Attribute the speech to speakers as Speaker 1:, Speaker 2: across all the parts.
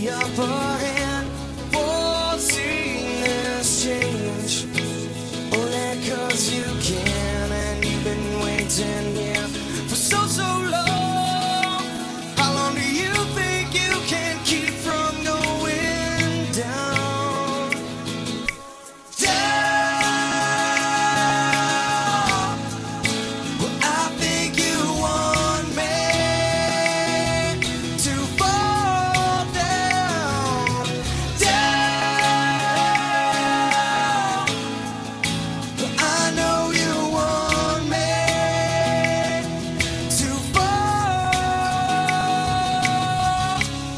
Speaker 1: the upper hand, forcing this change. Only 'cause you can, and you've been waiting here for so long. How long do you think you can keep from going down? Down. Well, I think you want me to fall down. Down. Well, I know you want me to fall.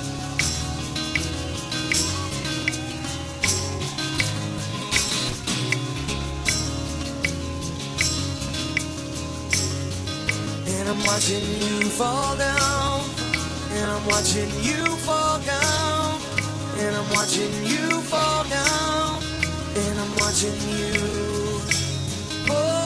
Speaker 1: And I'm watching you fall down. And I'm watching you fall down. And I'm watching you fall down. And I'm watching you fall.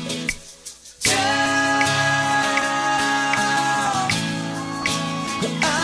Speaker 1: Down. I